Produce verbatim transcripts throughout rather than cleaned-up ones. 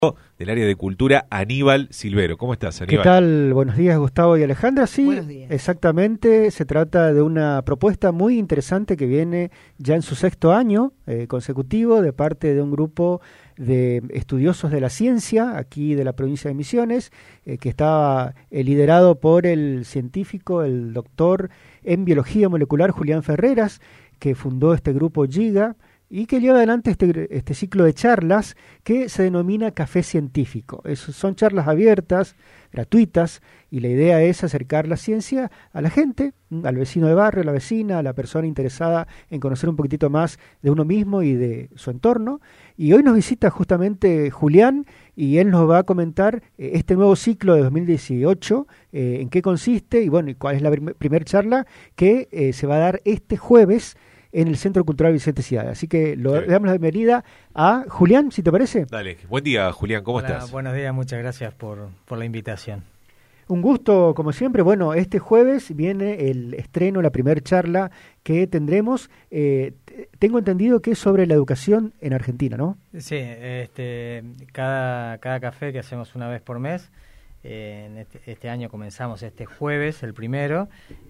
del área de cultura, Aníbal Silvero. ¿Cómo estás, Aníbal? ¿Qué tal? Buenos días, Gustavo y Alejandra. Sí, Buenos días. Exactamente. Se trata de una propuesta muy interesante que viene ya en su sexto año eh, consecutivo de parte de un grupo de estudiosos de la ciencia aquí de la provincia de Misiones, eh, que está eh, liderado por el científico, el doctor en biología molecular Julián Ferreras, que fundó este grupo GIGA y que lleva adelante este, este ciclo de charlas que se denomina Café Científico. Es, son charlas abiertas, gratuitas, y la idea es acercar la ciencia a la gente, al vecino de barrio, a la vecina, a la persona interesada en conocer un poquitito más de uno mismo y de su entorno. Y hoy nos visita justamente Julián, y él nos va a comentar eh, este nuevo ciclo de dos mil dieciocho, eh, en qué consiste, y bueno, y cuál es la prim- primer charla que eh, se va a dar este jueves en el Centro Cultural Vicente Ciudad. Así que lo, le damos la bienvenida a Julián, si te parece. Dale, buen día, Julián, ¿cómo Hola, estás? Buenos días, muchas gracias por, por la invitación. Un gusto, como siempre. Bueno, este jueves viene el estreno, la primera charla que tendremos. Eh, t- tengo entendido que es sobre la educación en Argentina, ¿no? Sí, este, cada, cada café que hacemos una vez por mes, eh, en este, este año comenzamos este jueves, el primero,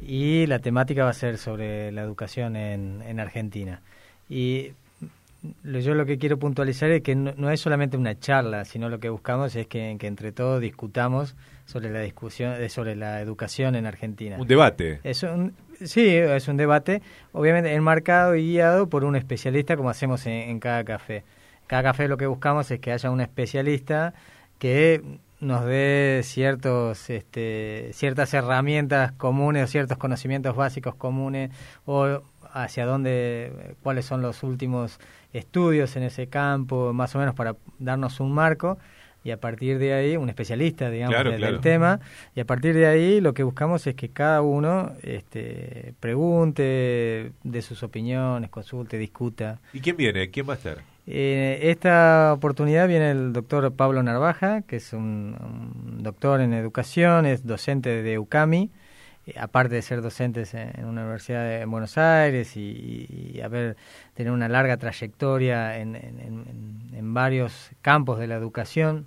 y la temática va a ser sobre la educación en, en Argentina. Y lo, yo lo que quiero puntualizar es que no, no es solamente una charla, sino lo que buscamos es que, que entre todos discutamos sobre la discusión eh, sobre la educación en Argentina. Un debate. Es un, sí, es un debate, obviamente enmarcado y guiado por un especialista, como hacemos en, en cada café. Cada café lo que buscamos es que haya un especialista que nos dé ciertos, este, ciertas herramientas comunes o ciertos conocimientos básicos comunes, o hacia dónde, cuáles son los últimos estudios en ese campo, más o menos para darnos un marco. Y a partir de ahí, un especialista, digamos, Claro, de, claro. del tema, y a partir de ahí lo que buscamos es que cada uno este, pregunte, dé sus opiniones, consulte, discuta. ¿Y quién viene? ¿Quién va a estar? Eh, esta oportunidad viene el doctor Pablo Narvaja, que es un, un doctor en educación, es docente de UCAMI, eh, aparte de ser docentes en, en una universidad de, en Buenos Aires y, y haber tener una larga trayectoria en, en, en, en varios campos de la educación.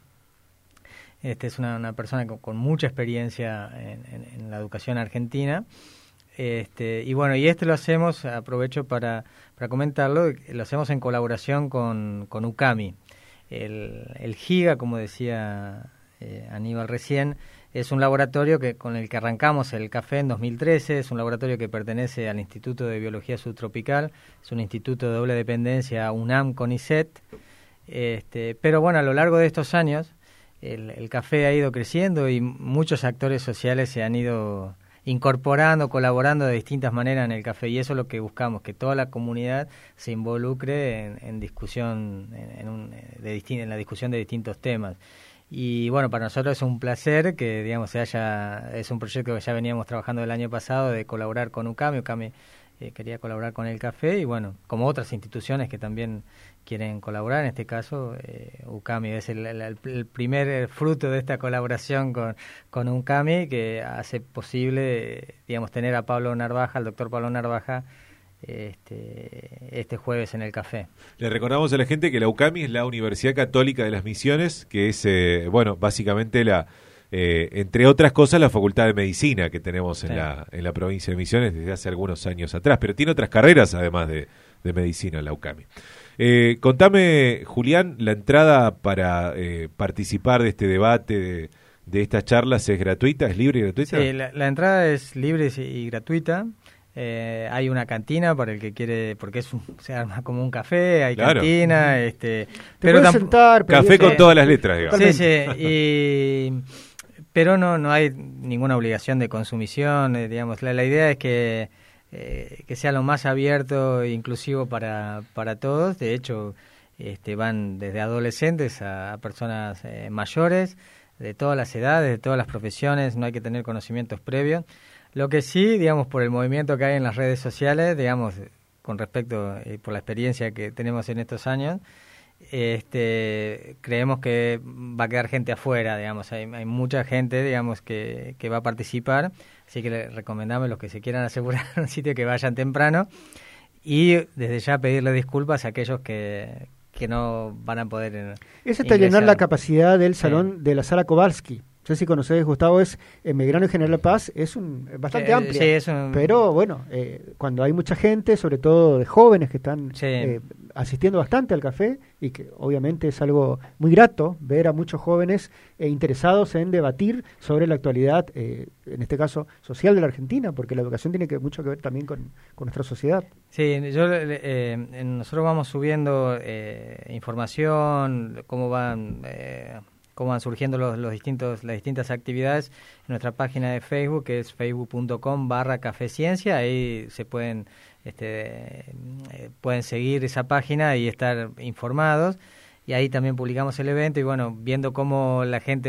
Este es una, una persona con, con mucha experiencia en, en, en la educación argentina. Este, y bueno, y este lo hacemos, aprovecho para, para comentarlo, lo hacemos en colaboración con, con UCAMI. El, el GIGA, como decía eh, Aníbal recién, es un laboratorio que con el que arrancamos el café en dos mil trece, es un laboratorio que pertenece al Instituto de Biología Subtropical, es un instituto de doble dependencia UNAM-CONICET, este, pero bueno, a lo largo de estos años el, el café ha ido creciendo y muchos actores sociales se han ido incorporando, colaborando de distintas maneras en el café, y eso es lo que buscamos, que toda la comunidad se involucre en, en discusión, en, en, un, de distin- en la discusión de distintos temas. Y bueno, para nosotros es un placer que, digamos, se haya, es un proyecto que ya veníamos trabajando el año pasado de colaborar con UCAMI. UCAMI eh, quería colaborar con el café y bueno, como otras instituciones que también quieren colaborar, en este caso eh, UCAMI es el, el, el primer fruto de esta colaboración con, con UCAMI, que hace posible, digamos, tener a Pablo Narvaja, al doctor Pablo Narvaja, Este, este jueves en el café. Le recordamos a la gente que la UCAMI es la Universidad Católica de las Misiones, que es, eh, bueno, básicamente la, eh, entre otras cosas, la Facultad de Medicina que tenemos en, Sí. la, en la provincia de Misiones desde hace algunos años atrás, pero tiene otras carreras además de, de medicina la UCAMI. Eh, contame, Julián, la entrada para eh, participar de este debate, de, de estas charlas, ¿es gratuita, es libre y gratuita? Sí, la, la entrada es libre y, y gratuita. Eh, hay una cantina para el que quiere, porque es un, se arma como un café, hay Claro. cantina, este, Te puedes tamp- sentar, pedir- Café con Sí. todas las letras, digamos. Sí, sí, y, pero no no hay ninguna obligación de consumición, eh, digamos, la, la idea es que eh, que sea lo más abierto e inclusivo para, para todos. De hecho, este, van desde adolescentes a, a personas eh, mayores, de todas las edades, de todas las profesiones, no hay que tener conocimientos previos. Lo que sí, digamos, por el movimiento que hay en las redes sociales, digamos, con respecto y eh, por la experiencia que tenemos en estos años, este, creemos que va a quedar gente afuera, digamos, hay, hay mucha gente, digamos, que, que va a participar, así que les recomendamos a los que se quieran asegurar un sitio que vayan temprano y desde ya pedirle disculpas a aquellos que, que no van a poder eh, Es hasta llenar la capacidad del salón sí. de la Sala Kowalski. No sé si conocés, Gustavo, es en Belgrano y General Paz, es un es bastante eh, amplia. Sí, es un... Pero bueno, eh, cuando hay mucha gente, sobre todo de jóvenes que están sí. eh, asistiendo bastante al café, y que obviamente es algo muy grato ver a muchos jóvenes eh, interesados en debatir sobre la actualidad, eh, en este caso social de la Argentina, porque la educación tiene que, mucho que ver también con, con nuestra sociedad. Sí, yo, eh, nosotros vamos subiendo eh, información, cómo van... Eh, cómo van surgiendo los, los distintos las distintas actividades en nuestra página de Facebook, que es facebook punto com barra café ciencia. Ahí se pueden este eh, pueden seguir esa página y estar informados, y ahí también publicamos el evento, y bueno, viendo cómo la gente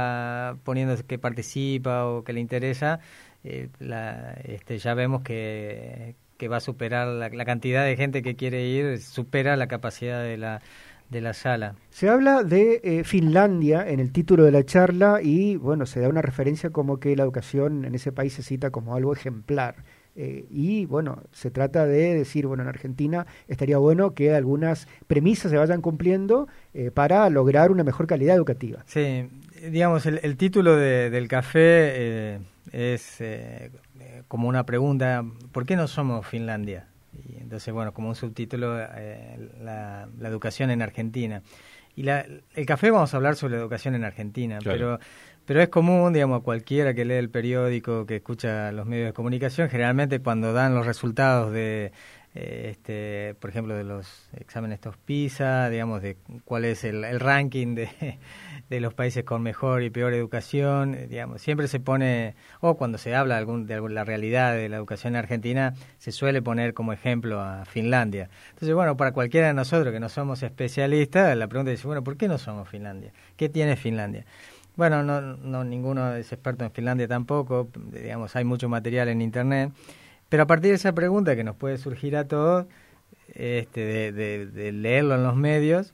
va poniendo que participa o que le interesa, eh, la, este ya vemos que, que va a superar la, la cantidad de gente que quiere ir, supera la capacidad de la de la sala. Se habla de eh, Finlandia en el título de la charla, y bueno, se da una referencia como que la educación en ese país se cita como algo ejemplar. Eh, y bueno, se trata de decir, bueno, en Argentina estaría bueno que algunas premisas se vayan cumpliendo eh, para lograr una mejor calidad educativa. Sí, digamos, el, el título de, del café eh, es eh, como una pregunta: ¿por qué no somos Finlandia? Y entonces, bueno, como un subtítulo, eh, la, la educación en Argentina. Y la, el café, vamos a hablar sobre la educación en Argentina, claro. pero pero es común, digamos, a cualquiera que lee el periódico, que escucha los medios de comunicación, generalmente cuando dan los resultados de, eh, este, por ejemplo, de los exámenes estos PISA, digamos, de cuál es el, el ranking de, de los países con mejor y peor educación, digamos, siempre se pone, o cuando se habla algún, de la realidad de la educación en Argentina, se suele poner como ejemplo a Finlandia. Entonces, bueno, para cualquiera de nosotros que no somos especialistas, la pregunta es, bueno, ¿por qué no somos Finlandia? ¿Qué tiene Finlandia? Bueno, no, no ninguno es experto en Finlandia tampoco, digamos, hay mucho material en internet, pero a partir de esa pregunta que nos puede surgir a todos, este, de, de, de leerlo en los medios,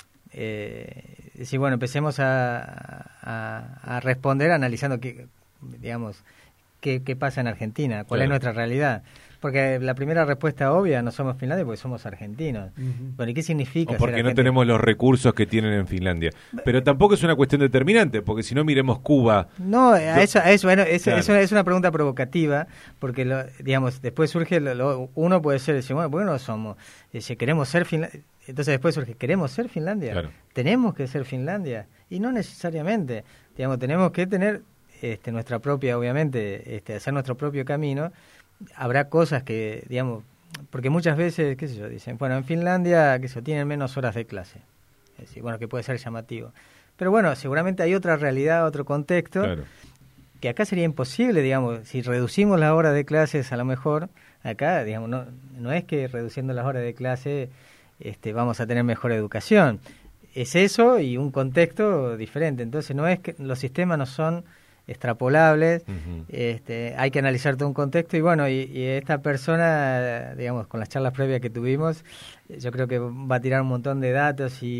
eh, si bueno, empecemos a, a, a responder analizando qué, digamos, qué, qué pasa en Argentina, cuál claro. es nuestra realidad. Porque la primera respuesta obvia, no somos Finlandia porque somos argentinos. Uh-huh. Bueno, ¿y qué significa o porque ser no tenemos los recursos que tienen en Finlandia. Pero tampoco es una cuestión determinante, porque si no miremos Cuba. No, a eso, a eso, bueno, es, claro. eso es una pregunta provocativa, porque lo, digamos, después surge, lo, lo, uno puede ser, decir, bueno, ¿por qué no somos? Dice, queremos ser Finlandia. Entonces después surge, ¿queremos ser Finlandia? Claro. ¿Tenemos que ser Finlandia? Y no necesariamente. Digamos, tenemos que tener este, nuestra propia, obviamente, este, hacer nuestro propio camino. Habrá cosas que, digamos, porque muchas veces, qué sé yo, dicen, bueno, en Finlandia, qué sé yo, tienen menos horas de clase. Es decir, bueno, que puede ser llamativo. Pero bueno, seguramente hay otra realidad, otro contexto, claro. que acá sería imposible, digamos, si reducimos las horas de clases, a lo mejor, acá, digamos, no, no es que reduciendo las horas de clase este, vamos a tener mejor educación. Es eso y un contexto diferente. Entonces, no es que los sistemas no son extrapolables, uh-huh. este, hay que analizar todo un contexto, y bueno, y, y esta persona, digamos, con las charlas previas que tuvimos, yo creo que va a tirar un montón de datos y,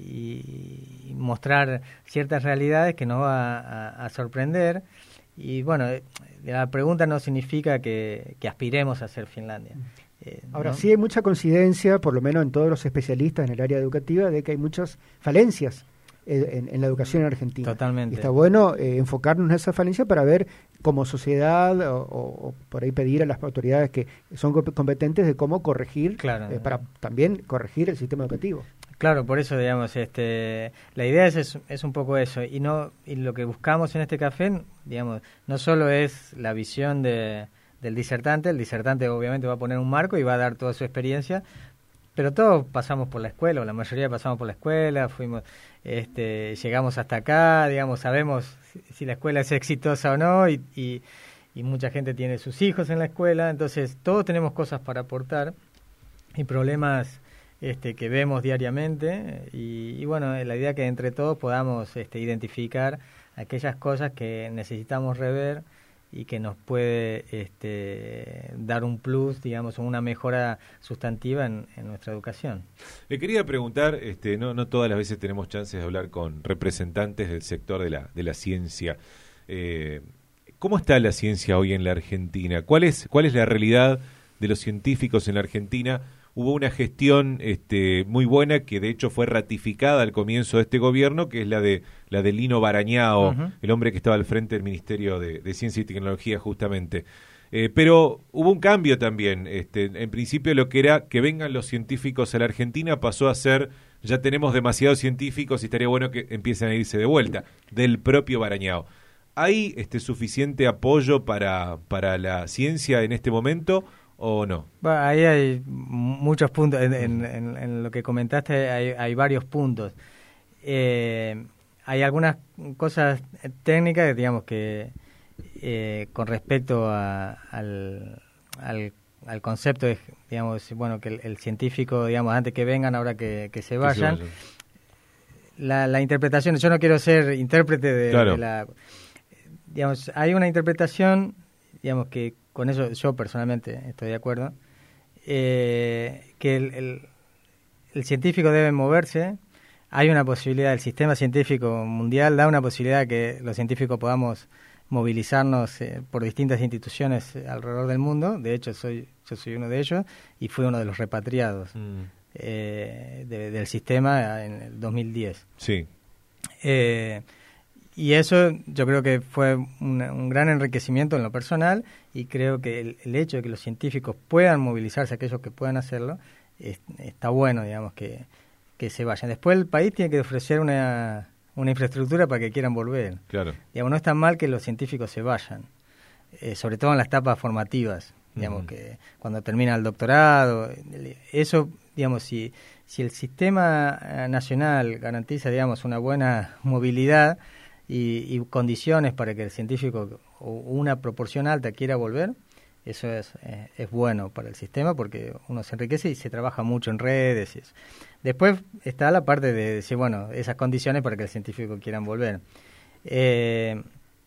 y, y mostrar ciertas realidades que nos va a, a sorprender. Y bueno, la pregunta no significa que, que aspiremos a ser Finlandia. Eh, Ahora, ¿no? sí hay mucha coincidencia, por lo menos en todos los especialistas en el área educativa, de que hay muchas falencias En, en la educación en Argentina. Totalmente. Y está bueno eh, enfocarnos en esa falencia para ver como sociedad o, o, o por ahí pedir a las autoridades que son competentes de cómo corregir, claro, eh, para también corregir el sistema educativo. Claro, por eso, digamos, este, la idea es, es, es un poco eso, y no y lo que buscamos en este café, digamos, no solo es la visión de, del disertante, el disertante obviamente va a poner un marco y va a dar toda su experiencia, pero todos pasamos por la escuela, o la mayoría pasamos por la escuela, fuimos, este, llegamos hasta acá, digamos, sabemos si, si la escuela es exitosa o no, y, y, y mucha gente tiene sus hijos en la escuela, entonces todos tenemos cosas para aportar y problemas este, que vemos diariamente, y, y bueno, la idea es que entre todos podamos este, identificar aquellas cosas que necesitamos rever y que nos puede este, dar un plus, digamos, una mejora sustantiva en, en nuestra educación. Le quería preguntar, este, no, no todas las veces tenemos chances de hablar con representantes del sector de la, de la ciencia. Eh, ¿Cómo está la ciencia hoy en la Argentina? ¿Cuál es, cuál es la realidad de los científicos en la Argentina? hubo una gestión este, muy buena que de hecho fue ratificada al comienzo de este gobierno, que es la de la de Lino Barañao, uh-huh. el hombre que estaba al frente del Ministerio de, de Ciencia y Tecnología justamente. Eh, pero hubo un cambio también. Este, en principio lo que era que vengan los científicos a la Argentina pasó a ser, ya tenemos demasiados científicos y estaría bueno que empiecen a irse de vuelta, del propio Barañao. ¿Hay este, suficiente apoyo para, para la ciencia en este momento o no? Bueno, ahí hay muchos puntos. En, en, en, en lo que comentaste hay, hay varios puntos. Eh, hay algunas cosas técnicas, digamos, que eh, con respecto a, al, al, al concepto de, digamos, bueno, que el, el científico, digamos, antes que vengan, ahora que, que se vayan. Que se vayan. La, la interpretación, yo no quiero ser intérprete de, claro. de la... Digamos, hay una interpretación, digamos, que con eso yo personalmente estoy de acuerdo, eh, que el, el, el científico debe moverse. Hay una posibilidad, el sistema científico mundial da una posibilidad que los científicos podamos movilizarnos eh, por distintas instituciones alrededor del mundo. De hecho, soy yo soy uno de ellos y fui uno de los repatriados mm. eh, de, del sistema en el dos mil diez. Sí. Eh, Y eso yo creo que fue una, un gran enriquecimiento en lo personal, y creo que el, el hecho de que los científicos puedan movilizarse, aquellos que puedan hacerlo, es, está bueno, digamos, que, que se vayan. Después el país tiene que ofrecer una, una infraestructura para que quieran volver. Claro. Digamos, no está mal que los científicos se vayan, eh, sobre todo en las etapas formativas, digamos, uh-huh. que cuando termina el doctorado, eso, digamos, si, si el sistema nacional garantiza, digamos, una buena movilidad, Y, y condiciones para que el científico o una proporción alta quiera volver, eso es, eh, es bueno para el sistema porque uno se enriquece y se trabaja mucho en redes. Y eso. Después está la parte de decir, bueno, esas condiciones para que el científico quiera volver. Eh,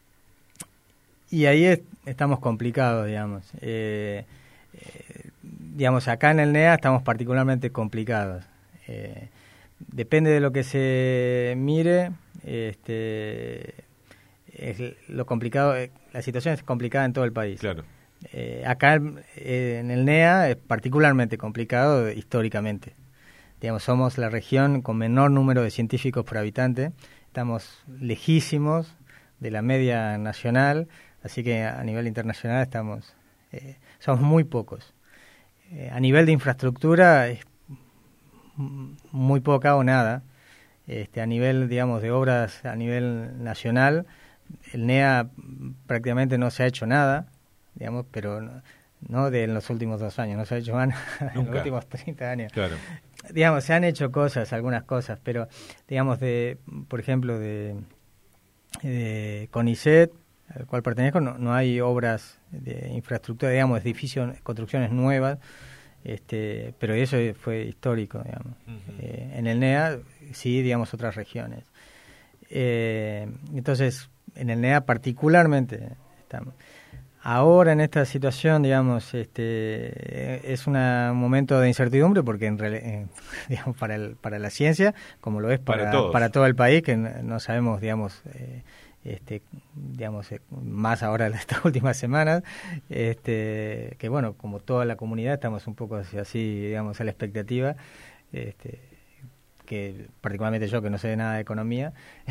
y ahí es, estamos complicados, digamos. Eh, eh, digamos, acá en el N E A estamos particularmente complicados. Eh, depende de lo que se mire. Este, es lo complicado, la situación es complicada en todo el país. Claro. Eh, acá eh, en el N E A es particularmente complicado históricamente. Digamos, somos la región con menor número de científicos por habitante, estamos lejísimos de la media nacional, así que a nivel internacional estamos, eh, somos muy pocos. Eh, a nivel de infraestructura es muy poca o nada. Este, a nivel, digamos, de obras a nivel nacional, el N E A prácticamente no se ha hecho nada, digamos, pero no, no de en los últimos dos años, no se ha hecho nada en los últimos treinta años. Claro. Digamos, se han hecho cosas, algunas cosas, pero, digamos, de, por ejemplo, de, de CONICET, al cual pertenezco, no, no hay obras de infraestructura, digamos, edificios, construcciones nuevas. Este, pero eso fue histórico, digamos. Uh-huh. Eh, en el N E A, sí, digamos, otras regiones. Eh, entonces, en el N E A particularmente estamos. Ahora, en esta situación, digamos, este, es un momento de incertidumbre porque, en eh, digamos, para, el, para la ciencia, como lo es para, para, para todo el país, que no sabemos, digamos... Eh, Este, digamos, eh, más ahora en estas últimas semanas, este, que bueno, como toda la comunidad estamos un poco así, así digamos, a la expectativa, este, que particularmente yo que no sé de nada de economía.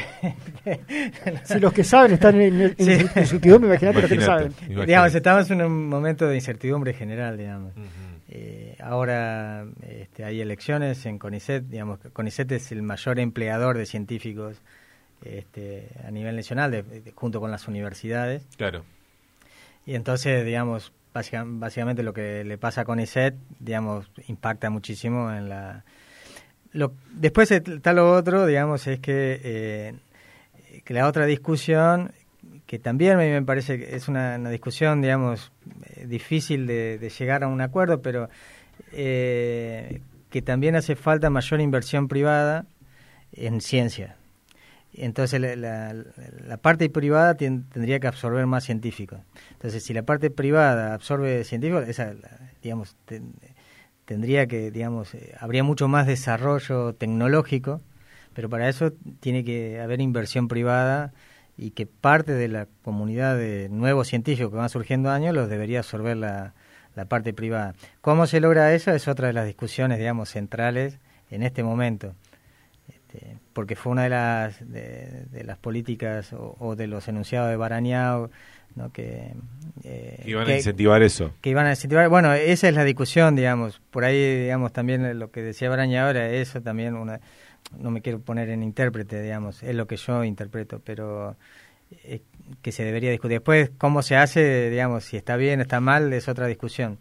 Si los que saben están en, en, sí. en incertidumbre, imagínate los que no saben. Imagínate. Digamos, estamos en un momento de incertidumbre general, digamos. Uh-huh. Eh, ahora este, hay elecciones en CONICET, digamos, CONICET es el mayor empleador de científicos Este, a nivel nacional, de, de, junto con las universidades. Claro. Y entonces, digamos, básica, básicamente lo que le pasa a CONICET, digamos, impacta muchísimo en la... Lo, después está lo otro, digamos, es que, eh, que la otra discusión, que también a mí me parece que es una, una discusión, digamos, eh, difícil de, de llegar a un acuerdo, pero eh, que también hace falta mayor inversión privada en ciencia. Entonces la, la, la parte privada ten, tendría que absorber más científicos. Entonces si la parte privada absorbe científicos, esa, digamos, ten, tendría que, digamos, eh, habría mucho más desarrollo tecnológico, pero para eso tiene que haber inversión privada y que parte de la comunidad de nuevos científicos que van surgiendo años los debería absorber la, la parte privada. ¿Cómo se logra eso? Es otra de las discusiones, digamos, centrales en este momento. Este, porque fue una de las de, de las políticas o, o de los enunciados de Barañao, ¿no? que eh, iban que, a incentivar eso. Que iban a incentivar. Bueno, esa es la discusión, digamos. Por ahí, digamos, también lo que decía Barañao era eso también. Una, no me quiero poner en intérprete, digamos, es lo que yo interpreto, pero eh, que se debería discutir. Después, cómo se hace, digamos, si está bien, está mal, es otra discusión.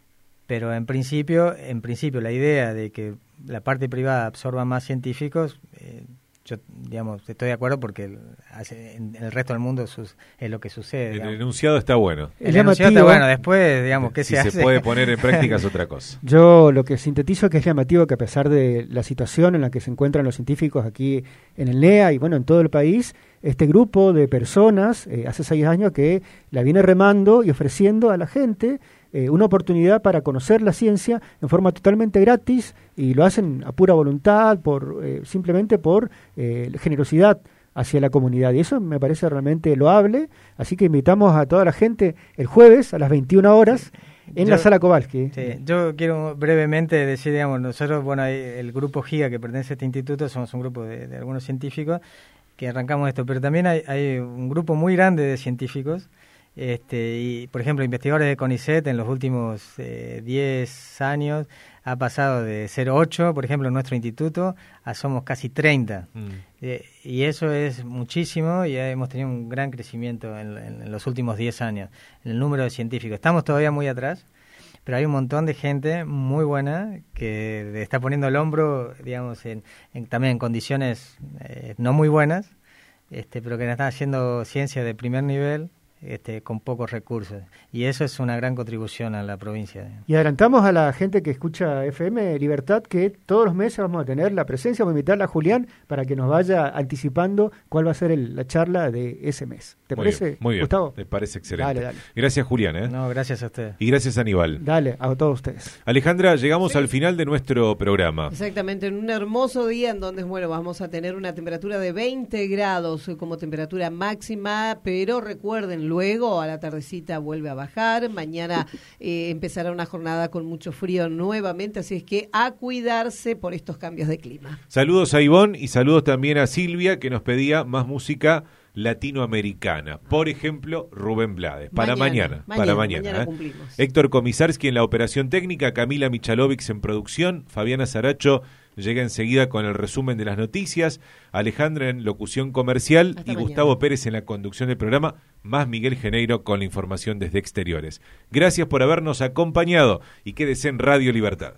Pero en principio, en principio, la idea de que la parte privada absorba más científicos, eh, yo, digamos, estoy de acuerdo porque el, hace, en el resto del mundo sus, es lo que sucede. El digamos. enunciado está bueno. El enunciado está bueno, después, digamos, ¿qué si se hace? hace? Si se puede poner en práctica es otra cosa. Yo lo que sintetizo es que es llamativo que a pesar de la situación en la que se encuentran los científicos aquí en el N E A y bueno, en todo el país, este grupo de personas eh, hace seis años que la viene remando y ofreciendo a la gente Eh, una oportunidad para conocer la ciencia en forma totalmente gratis y lo hacen a pura voluntad, por eh, simplemente por eh, generosidad hacia la comunidad, y eso me parece realmente loable, así que invitamos a toda la gente el jueves a las veintiuna horas en yo, la Sala Kowalski. Sí, yo quiero brevemente decir, digamos, nosotros, bueno, el grupo GIGA que pertenece a este instituto, somos un grupo de, de algunos científicos que arrancamos esto, pero también hay, hay un grupo muy grande de científicos. Este, y por ejemplo, investigadores de CONICET en los últimos eh, diez años ha pasado de cero coma ocho, por ejemplo, en nuestro instituto, a somos casi treinta. Mm. Eh, y eso es muchísimo y hemos tenido un gran crecimiento en, en, en los últimos diez años, en el número de científicos. Estamos todavía muy atrás, pero hay un montón de gente muy buena que está poniendo el hombro, digamos, en, en, también en condiciones eh, no muy buenas, este, pero que están haciendo ciencia de primer nivel, Este, con pocos recursos, y eso es una gran contribución a la provincia. Y adelantamos a la gente que escucha F M Libertad que todos los meses vamos a tener la presencia, vamos a invitarla a Julián para que nos vaya anticipando cuál va a ser el, la charla de ese mes. ¿Te muy parece, bien, muy bien. Gustavo? Me parece excelente. Dale, dale. Gracias, Julián. ¿eh? No, gracias a usted. Y gracias, Aníbal. Dale, a todos ustedes. Alejandra, llegamos sí. al final de nuestro programa. Exactamente, en un hermoso día en donde, bueno, vamos a tener una temperatura de veinte grados como temperatura máxima, pero recuerden, luego a la tardecita vuelve a bajar, mañana eh, empezará una jornada con mucho frío nuevamente, así es que a cuidarse por estos cambios de clima. Saludos a Ivonne y saludos también a Silvia, que nos pedía más música latinoamericana. Por ejemplo, Rubén Blades. Para mañana. mañana, mañana para mañana. mañana ¿eh? cumplimos. Héctor Komisarski en la operación técnica, Camila Michalovic en producción, Fabiana Saracho llega enseguida con el resumen de las noticias, Alejandra en locución comercial Hasta y mañana. Gustavo Pérez en la conducción del programa, más Miguel Geneiro con la información desde exteriores. Gracias por habernos acompañado y quédese en Radio Libertad.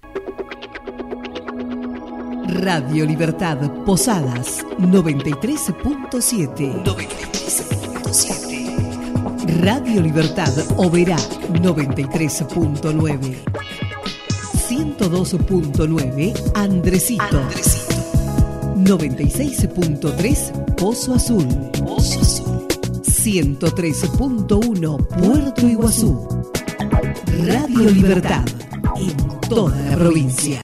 Radio Libertad Posadas noventa y tres punto siete. noventa y tres punto siete. Radio Libertad Oberá noventa y tres punto nueve. ciento dos punto nueve Andresito. Andresito. noventa y seis punto tres Pozo Azul. Pozo Azul. ciento tres punto uno Puerto Iguazú. Radio Libertad en toda la provincia.